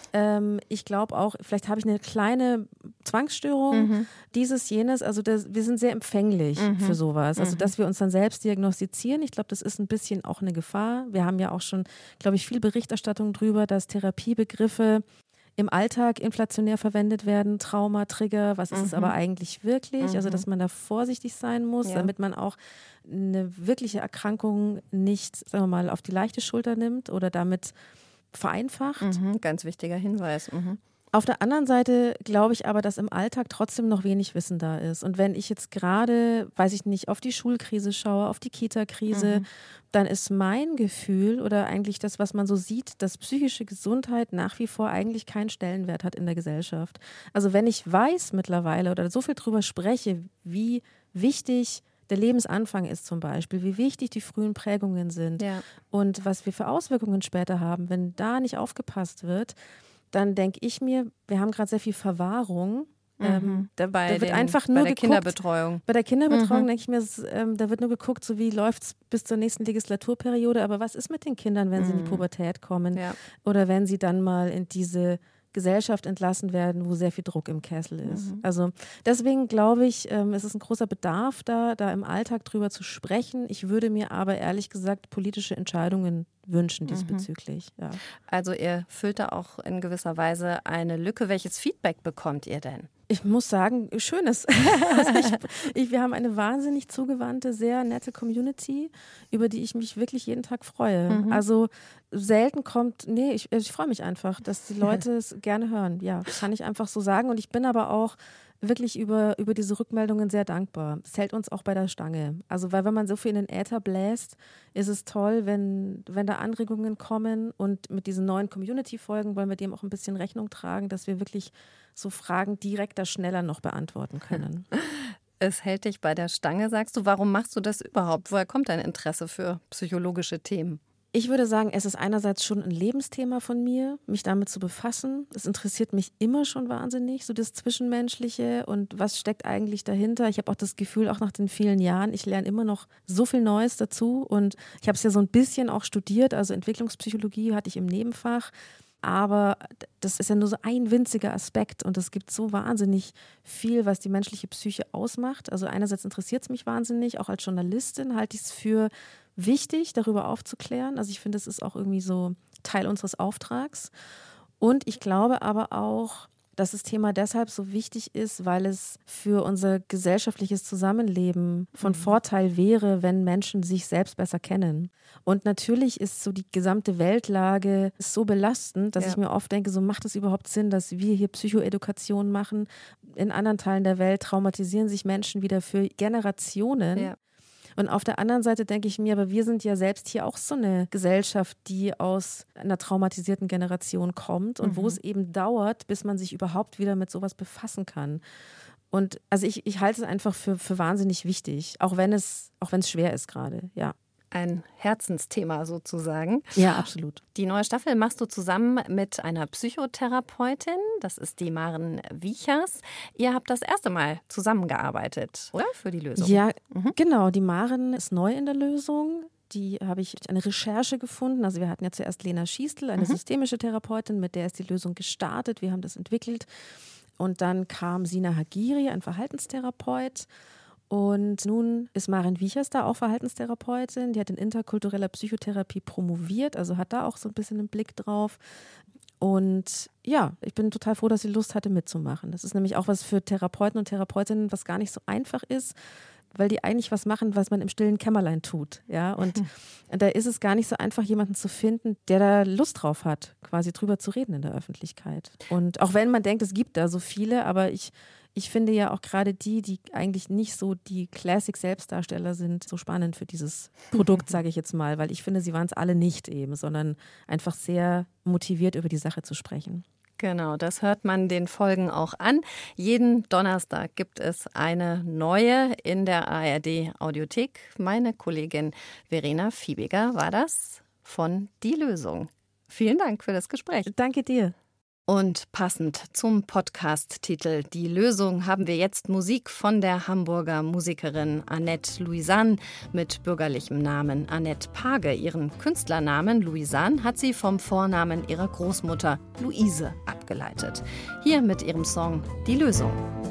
ich glaube auch, vielleicht habe ich eine kleine Zwangsstörung, dieses, jenes, also wir sind sehr empfänglich für sowas, also dass wir uns dann selbst diagnostizieren, ich glaube, das ist ein bisschen auch eine Gefahr. Wir haben ja auch schon, glaube ich, viel Berichterstattung darüber, dass Therapiebegriffe im Alltag inflationär verwendet werden, Trauma, Trigger, was ist es aber eigentlich wirklich? Also, dass man da vorsichtig sein muss, damit man auch eine wirkliche Erkrankung nicht, sagen wir mal, auf die leichte Schulter nimmt oder damit vereinfacht. Ganz wichtiger Hinweis. Auf der anderen Seite glaube ich aber, dass im Alltag trotzdem noch wenig Wissen da ist. Und wenn ich jetzt gerade, weiß ich nicht, auf die Schulkrise schaue, auf die Kita-Krise, dann ist mein Gefühl oder eigentlich das, was man so sieht, dass psychische Gesundheit nach wie vor eigentlich keinen Stellenwert hat in der Gesellschaft. Also wenn ich weiß mittlerweile oder so viel drüber spreche, wie wichtig der Lebensanfang ist zum Beispiel, wie wichtig die frühen Prägungen sind und was wir für Auswirkungen später haben, wenn da nicht aufgepasst wird, dann denke ich mir, wir haben gerade sehr viel Verwahrung. Da wird einfach nur geguckt. Kinderbetreuung. Bei der Kinderbetreuung denke ich mir, da wird nur geguckt, so wie läuft es bis zur nächsten Legislaturperiode, aber was ist mit den Kindern, wenn sie in die Pubertät kommen oder wenn sie dann mal in diese Gesellschaft entlassen werden, wo sehr viel Druck im Kessel ist. Also deswegen glaube ich, es ist ein großer Bedarf da im Alltag drüber zu sprechen. Ich würde mir aber ehrlich gesagt politische Entscheidungen wünschen diesbezüglich. Ja. Also ihr füllt da auch in gewisser Weise eine Lücke. Welches Feedback bekommt ihr denn? Ich muss sagen, schönes. Wir haben eine wahnsinnig zugewandte, sehr nette Community, über die ich mich wirklich jeden Tag freue. Also selten kommt, ich freue mich einfach, dass die Leute es gerne hören. Ja, das kann ich einfach so sagen. Und ich bin aber auch wirklich über diese Rückmeldungen sehr dankbar. Es hält uns auch bei der Stange. Also weil wenn man so viel in den Äther bläst, ist es toll, wenn da Anregungen kommen und mit diesen neuen Community-Folgen wollen wir dem auch ein bisschen Rechnung tragen, dass wir wirklich so Fragen direkter, schneller noch beantworten können. Es hält dich bei der Stange, sagst du. Warum machst du das überhaupt? Woher kommt dein Interesse für psychologische Themen? Ich würde sagen, es ist einerseits schon ein Lebensthema von mir, mich damit zu befassen. Es interessiert mich immer schon wahnsinnig, so das Zwischenmenschliche und was steckt eigentlich dahinter. Ich habe auch das Gefühl, auch nach den vielen Jahren, ich lerne immer noch so viel Neues dazu und ich habe es ja so ein bisschen auch studiert, also Entwicklungspsychologie hatte ich im Nebenfach. Aber das ist ja nur so ein winziger Aspekt und es gibt so wahnsinnig viel, was die menschliche Psyche ausmacht. Also einerseits interessiert es mich wahnsinnig, auch als Journalistin halte ich es für wichtig, darüber aufzuklären. Also ich finde, es ist auch irgendwie so Teil unseres Auftrags. Und ich glaube aber auch, dass das Thema deshalb so wichtig ist, weil es für unser gesellschaftliches Zusammenleben von Vorteil wäre, wenn Menschen sich selbst besser kennen. Und natürlich ist so die gesamte Weltlage so belastend, dass ich mir oft denke, so macht es überhaupt Sinn, dass wir hier Psychoedukation machen. In anderen Teilen der Welt traumatisieren sich Menschen wieder für Generationen. Ja. Und auf der anderen Seite denke ich mir, aber wir sind ja selbst hier auch so eine Gesellschaft, die aus einer traumatisierten Generation kommt und wo es eben dauert, bis man sich überhaupt wieder mit sowas befassen kann. Und also ich halte es einfach für wahnsinnig wichtig, auch wenn es schwer ist gerade, ja. Ein Herzensthema sozusagen. Ja, absolut. Die neue Staffel machst du zusammen mit einer Psychotherapeutin, das ist die Maren Wiechers. Ihr habt das erste Mal zusammengearbeitet, oder? Für die Lösung. Ja, genau. Die Maren ist neu in der Lösung. Die habe ich durch eine Recherche gefunden. Also wir hatten ja zuerst Lena Schiestl, eine systemische Therapeutin, mit der ist die Lösung gestartet. Wir haben das entwickelt. Und dann kam Sina Hagiri, ein Verhaltenstherapeut. Und nun ist Maren Wiechers da, auch Verhaltenstherapeutin. Die hat in interkultureller Psychotherapie promoviert, also hat da auch so ein bisschen einen Blick drauf. Und ja, ich bin total froh, dass sie Lust hatte mitzumachen. Das ist nämlich auch was für Therapeuten und Therapeutinnen, was gar nicht so einfach ist, weil die eigentlich was machen, was man im stillen Kämmerlein tut. Ja? Und da ist es gar nicht so einfach, jemanden zu finden, der da Lust drauf hat, quasi drüber zu reden in der Öffentlichkeit. Und auch wenn man denkt, es gibt da so viele, aber ich finde ja auch gerade die eigentlich nicht so die Classic-Selbstdarsteller sind, so spannend für dieses Produkt, sage ich jetzt mal, weil ich finde, sie waren es alle nicht eben, sondern einfach sehr motiviert, über die Sache zu sprechen. Genau, das hört man den Folgen auch an. Jeden Donnerstag gibt es eine neue in der ARD-Audiothek. Meine Kollegin Verena Fiebiger war das von Die Lösung. Vielen Dank für das Gespräch. Danke dir. Und passend zum Podcast-Titel Die Lösung haben wir jetzt Musik von der Hamburger Musikerin Annette Louisanne mit bürgerlichem Namen Annette Page. Ihren Künstlernamen Louisanne hat sie vom Vornamen ihrer Großmutter Luise abgeleitet. Hier mit ihrem Song Die Lösung.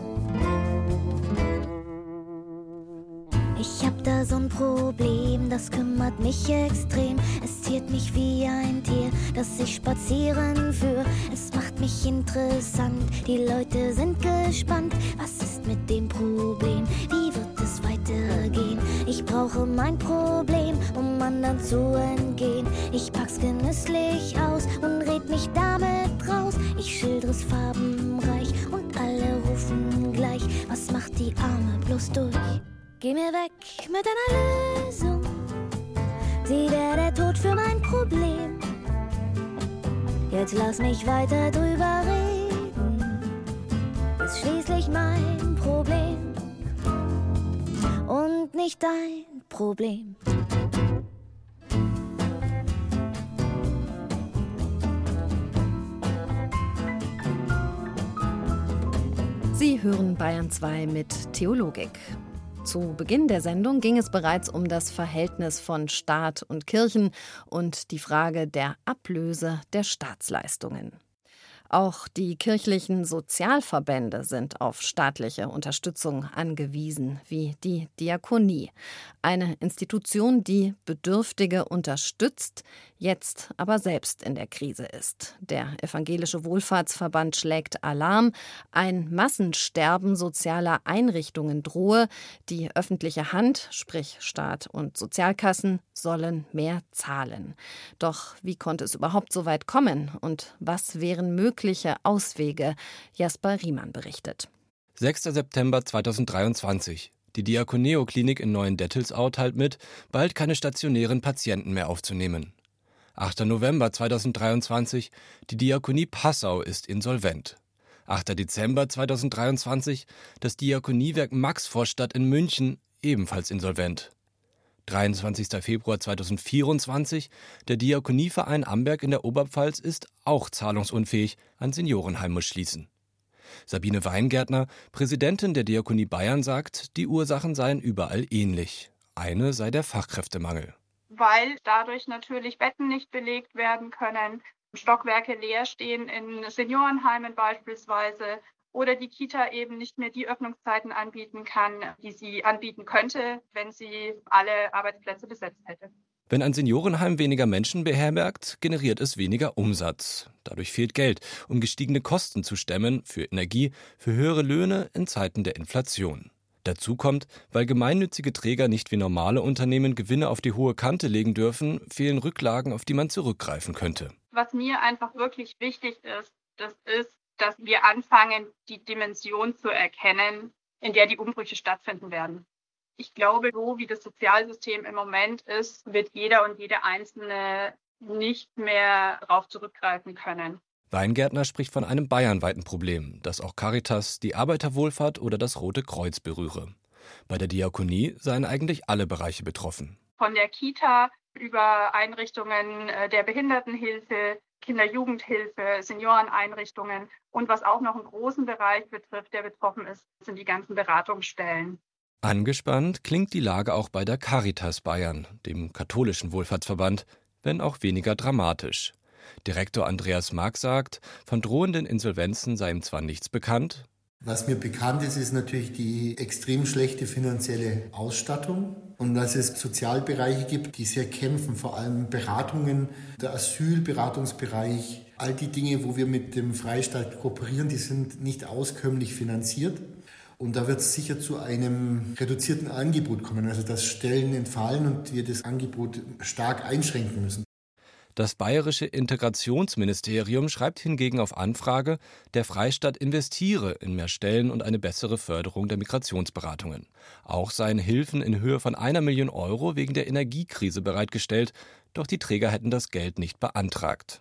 Ich hab da so ein Problem, das kümmert mich extrem. Es ziert mich wie ein Tier, das ich spazieren führe. Es macht mich interessant, die Leute sind gespannt. Was ist mit dem Problem? Wie wird es weitergehen? Ich brauche mein Problem, um anderen zu entgehen. Ich pack's genüsslich aus und red mich damit raus. Ich schildere es farbenreich und alle rufen gleich. Was macht die Arme bloß durch? Geh mir weg mit einer Lösung. Sie wäre der Tod für mein Problem. Jetzt lass mich weiter drüber reden. Ist schließlich mein Problem und nicht dein Problem. Sie hören Bayern 2 mit Theologik. Zu Beginn der Sendung ging es bereits um das Verhältnis von Staat und Kirchen und die Frage der Ablöse der Staatsleistungen. Auch die kirchlichen Sozialverbände sind auf staatliche Unterstützung angewiesen, wie die Diakonie. Eine Institution, die Bedürftige unterstützt, jetzt aber selbst in der Krise ist. Der Evangelische Wohlfahrtsverband schlägt Alarm. Ein Massensterben sozialer Einrichtungen drohe. Die öffentliche Hand, sprich Staat und Sozialkassen, sollen mehr zahlen. Doch wie konnte es überhaupt so weit kommen? Und was wären mögliche Auswege? Jasper Riemann berichtet. 6. September 2023. Die Diakoneo-Klinik in Neuendettelsau teilt mit, bald keine stationären Patienten mehr aufzunehmen. 8. November 2023. Die Diakonie Passau ist insolvent. 8. Dezember 2023, das Diakoniewerk Maxvorstadt in München, ebenfalls insolvent. 23. Februar 2024, der Diakonieverein Amberg in der Oberpfalz ist auch zahlungsunfähig, ein Seniorenheim muss schließen. Sabine Weingärtner, Präsidentin der Diakonie Bayern, sagt, die Ursachen seien überall ähnlich. Eine sei der Fachkräftemangel. Weil dadurch natürlich Betten nicht belegt werden können, Stockwerke leer stehen in Seniorenheimen beispielsweise oder die Kita eben nicht mehr die Öffnungszeiten anbieten kann, die sie anbieten könnte, wenn sie alle Arbeitsplätze besetzt hätte. Wenn ein Seniorenheim weniger Menschen beherbergt, generiert es weniger Umsatz. Dadurch fehlt Geld, um gestiegene Kosten zu stemmen, für Energie, für höhere Löhne in Zeiten der Inflation. Dazu kommt, weil gemeinnützige Träger nicht wie normale Unternehmen Gewinne auf die hohe Kante legen dürfen, fehlen Rücklagen, auf die man zurückgreifen könnte. Was mir einfach wirklich wichtig ist, dass wir anfangen, die Dimension zu erkennen, in der die Umbrüche stattfinden werden. Ich glaube, so wie das Sozialsystem im Moment ist, wird jeder und jede Einzelne nicht mehr darauf zurückgreifen können. Weingärtner spricht von einem bayernweiten Problem, das auch Caritas, die Arbeiterwohlfahrt oder das Rote Kreuz berühre. Bei der Diakonie seien eigentlich alle Bereiche betroffen. Von der Kita über Einrichtungen der Behindertenhilfe, Kinder-Jugendhilfe, Senioreneinrichtungen und was auch noch einen großen Bereich betrifft, der betroffen ist, sind die ganzen Beratungsstellen. Angespannt klingt die Lage auch bei der Caritas Bayern, dem katholischen Wohlfahrtsverband, wenn auch weniger dramatisch. Direktor Andreas Mark sagt, von drohenden Insolvenzen sei ihm zwar nichts bekannt. Was mir bekannt ist, ist natürlich die extrem schlechte finanzielle Ausstattung und dass es Sozialbereiche gibt, die sehr kämpfen, vor allem Beratungen, der Asylberatungsbereich, all die Dinge, wo wir mit dem Freistaat kooperieren, die sind nicht auskömmlich finanziert. Und da wird es sicher zu einem reduzierten Angebot kommen, also dass Stellen entfallen und wir das Angebot stark einschränken müssen. Das bayerische Integrationsministerium schreibt hingegen auf Anfrage, der Freistaat investiere in mehr Stellen und eine bessere Förderung der Migrationsberatungen. Auch seien Hilfen in Höhe von 1 Million Euro wegen der Energiekrise bereitgestellt, doch die Träger hätten das Geld nicht beantragt.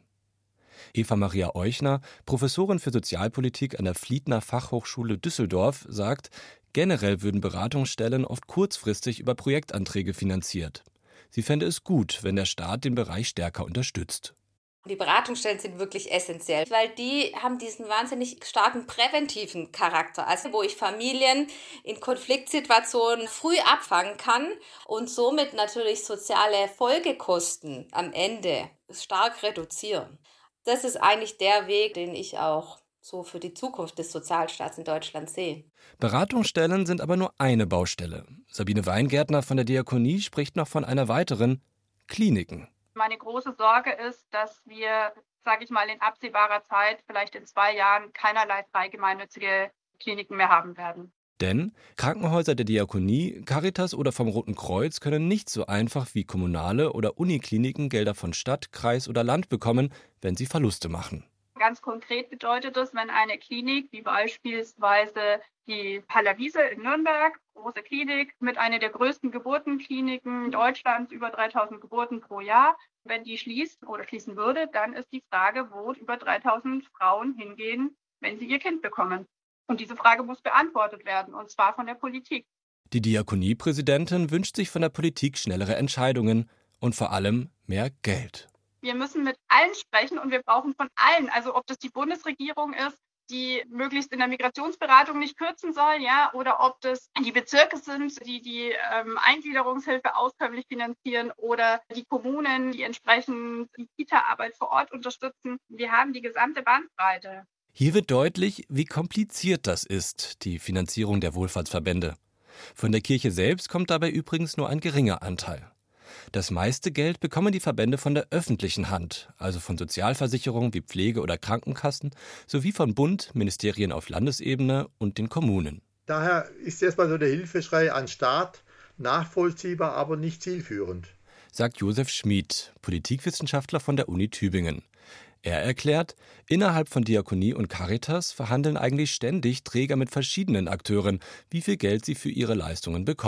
Eva Maria Euchner, Professorin für Sozialpolitik an der Fliedner Fachhochschule Düsseldorf, sagt, generell würden Beratungsstellen oft kurzfristig über Projektanträge finanziert. Sie fände es gut, wenn der Staat den Bereich stärker unterstützt. Die Beratungsstellen sind wirklich essentiell, weil die haben diesen wahnsinnig starken präventiven Charakter. Also wo ich Familien in Konfliktsituationen früh abfangen kann und somit natürlich soziale Folgekosten am Ende stark reduzieren. Das ist eigentlich der Weg, den ich auch so für die Zukunft des Sozialstaats in Deutschland sehe. Beratungsstellen sind aber nur eine Baustelle. Sabine Weingärtner von der Diakonie spricht noch von einer weiteren: Kliniken. Meine große Sorge ist, dass wir, sage ich mal, in absehbarer Zeit, vielleicht in 2 Jahren, keinerlei freie gemeinnützige Kliniken mehr haben werden. Denn Krankenhäuser der Diakonie, Caritas oder vom Roten Kreuz können nicht so einfach wie kommunale oder Unikliniken Gelder von Stadt, Kreis oder Land bekommen, wenn sie Verluste machen. Ganz konkret bedeutet es, wenn eine Klinik, wie beispielsweise die Haller-Wiese in Nürnberg, große Klinik mit einer der größten Geburtenkliniken Deutschlands, über 3000 Geburten pro Jahr, wenn die schließt oder schließen würde, dann ist die Frage, wo über 3000 Frauen hingehen, wenn sie ihr Kind bekommen. Und diese Frage muss beantwortet werden, und zwar von der Politik. Die Diakoniepräsidentin wünscht sich von der Politik schnellere Entscheidungen und vor allem mehr Geld. Wir müssen mit allen sprechen und wir brauchen von allen, also ob das die Bundesregierung ist, die möglichst in der Migrationsberatung nicht kürzen soll, ja, oder ob das die Bezirke sind, die Eingliederungshilfe auskömmlich finanzieren oder die Kommunen, die entsprechend die Kita-Arbeit vor Ort unterstützen. Wir haben die gesamte Bandbreite. Hier wird deutlich, wie kompliziert das ist, die Finanzierung der Wohlfahrtsverbände. Von der Kirche selbst kommt dabei übrigens nur ein geringer Anteil. Das meiste Geld bekommen die Verbände von der öffentlichen Hand, also von Sozialversicherungen wie Pflege- oder Krankenkassen, sowie von Bund, Ministerien auf Landesebene und den Kommunen. Daher ist erstmal so der Hilfeschrei an Staat nachvollziehbar, aber nicht zielführend, sagt Josef Schmid, Politikwissenschaftler von der Uni Tübingen. Er erklärt, innerhalb von Diakonie und Caritas verhandeln eigentlich ständig Träger mit verschiedenen Akteuren, wie viel Geld sie für ihre Leistungen bekommen.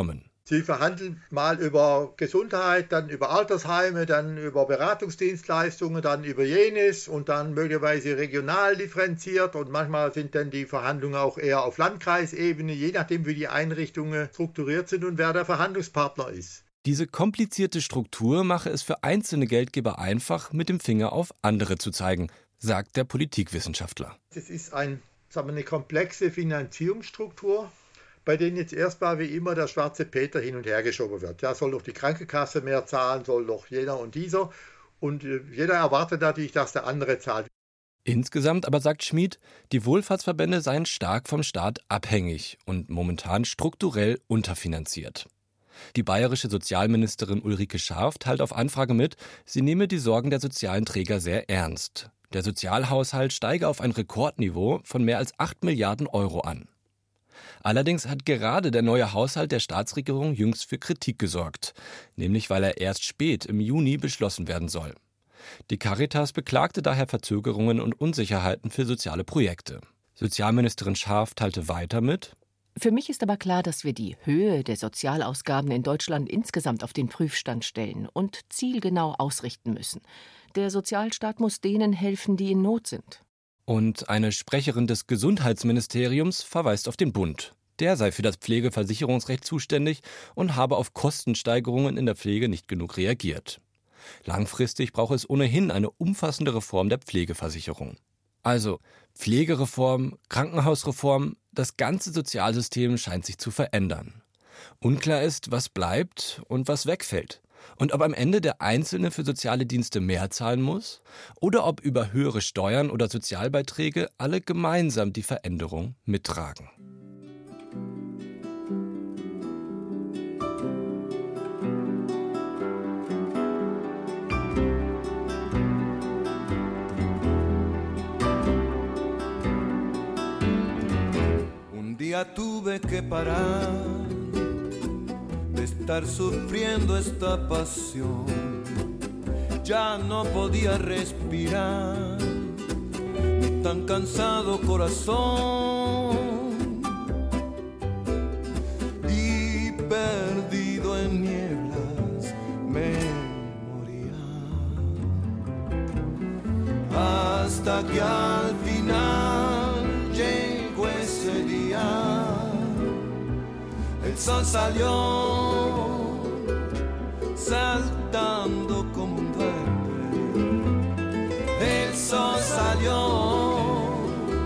Sie verhandeln mal über Gesundheit, dann über Altersheime, dann über Beratungsdienstleistungen, dann über jenes und dann möglicherweise regional differenziert. Und manchmal sind dann die Verhandlungen auch eher auf Landkreisebene, je nachdem, wie die Einrichtungen strukturiert sind und wer der Verhandlungspartner ist. Diese komplizierte Struktur mache es für einzelne Geldgeber einfach, mit dem Finger auf andere zu zeigen, sagt der Politikwissenschaftler. Es ist eine komplexe Finanzierungsstruktur, bei denen jetzt erstmal wie immer der schwarze Peter hin und her geschoben wird. Ja, soll doch die Krankenkasse mehr zahlen, soll doch jeder und dieser. Und jeder erwartet natürlich, dass der andere zahlt. Insgesamt aber sagt Schmid, die Wohlfahrtsverbände seien stark vom Staat abhängig und momentan strukturell unterfinanziert. Die bayerische Sozialministerin Ulrike Scharf teilt auf Anfrage mit, sie nehme die Sorgen der sozialen Träger sehr ernst. Der Sozialhaushalt steige auf ein Rekordniveau von mehr als 8 Milliarden Euro an. Allerdings hat gerade der neue Haushalt der Staatsregierung jüngst für Kritik gesorgt, nämlich weil er erst spät im Juni beschlossen werden soll. Die Caritas beklagte daher Verzögerungen und Unsicherheiten für soziale Projekte. Sozialministerin Scharf teilte weiter mit: Für mich ist aber klar, dass wir die Höhe der Sozialausgaben in Deutschland insgesamt auf den Prüfstand stellen und zielgenau ausrichten müssen. Der Sozialstaat muss denen helfen, die in Not sind. Und eine Sprecherin des Gesundheitsministeriums verweist auf den Bund. Der sei für das Pflegeversicherungsrecht zuständig und habe auf Kostensteigerungen in der Pflege nicht genug reagiert. Langfristig brauche es ohnehin eine umfassende Reform der Pflegeversicherung. Also Pflegereform, Krankenhausreform, das ganze Sozialsystem scheint sich zu verändern. Unklar ist, was bleibt und was wegfällt. Und ob am Ende der Einzelne für soziale Dienste mehr zahlen muss oder ob über höhere Steuern oder Sozialbeiträge alle gemeinsam die Veränderung mittragen. Un día tuve que parar de estar sufriendo esta pasión, ya no podía respirar, mi tan cansado corazón, y perdido en nieblas me moría, hasta que al final llegó ese día. El sol salió saltando como un duende. El sol salió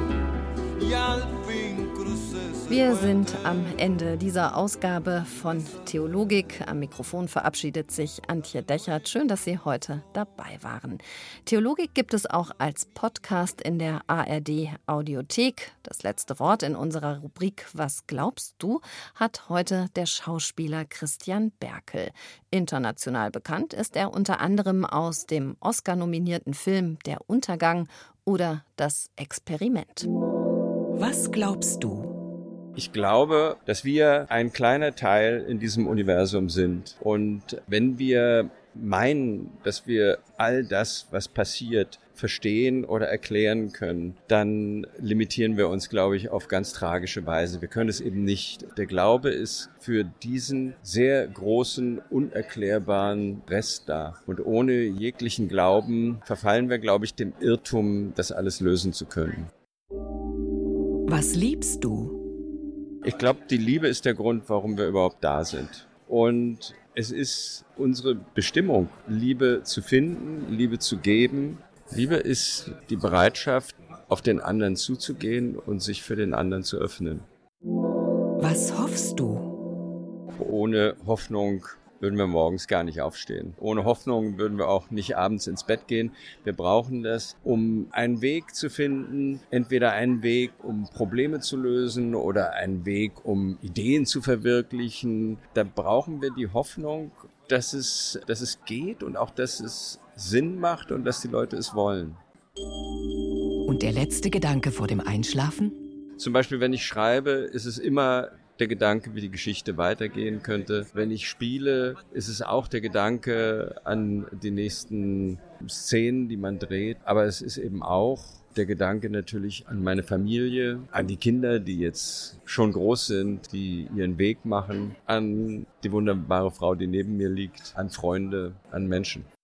y al fin crucé. Wir sind am Ende dieser Ausgabe von Theologik. Am Mikrofon verabschiedet sich Antje Dechert. Schön, dass Sie heute dabei waren. Theologik gibt es auch als Podcast in der ARD Audiothek. Das letzte Wort in unserer Rubrik Was glaubst du? Hat heute der Schauspieler Christian Berkel. International bekannt ist er unter anderem aus dem Oscar-nominierten Film Der Untergang oder Das Experiment. Was glaubst du? Ich glaube, dass wir ein kleiner Teil in diesem Universum sind. Und wenn wir meinen, dass wir all das, was passiert, verstehen oder erklären können, dann limitieren wir uns, glaube ich, auf ganz tragische Weise. Wir können es eben nicht. Der Glaube ist für diesen sehr großen, unerklärbaren Rest da. Und ohne jeglichen Glauben verfallen wir, glaube ich, dem Irrtum, das alles lösen zu können. Was liebst du? Ich glaube, die Liebe ist der Grund, warum wir überhaupt da sind. Und es ist unsere Bestimmung, Liebe zu finden, Liebe zu geben. Liebe ist die Bereitschaft, auf den anderen zuzugehen und sich für den anderen zu öffnen. Was hoffst du? Ohne Hoffnung würden wir morgens gar nicht aufstehen. Ohne Hoffnung würden wir auch nicht abends ins Bett gehen. Wir brauchen das, um einen Weg zu finden, entweder einen Weg, um Probleme zu lösen oder einen Weg, um Ideen zu verwirklichen. Da brauchen wir die Hoffnung, dass es geht und auch, dass es Sinn macht und dass die Leute es wollen. Und der letzte Gedanke vor dem Einschlafen? Zum Beispiel, wenn ich schreibe, ist es immer der Gedanke, wie die Geschichte weitergehen könnte. Wenn ich spiele, ist es auch der Gedanke an die nächsten Szenen, die man dreht. Aber es ist eben auch der Gedanke natürlich an meine Familie, an die Kinder, die jetzt schon groß sind, die ihren Weg machen, an die wunderbare Frau, die neben mir liegt, an Freunde, an Menschen.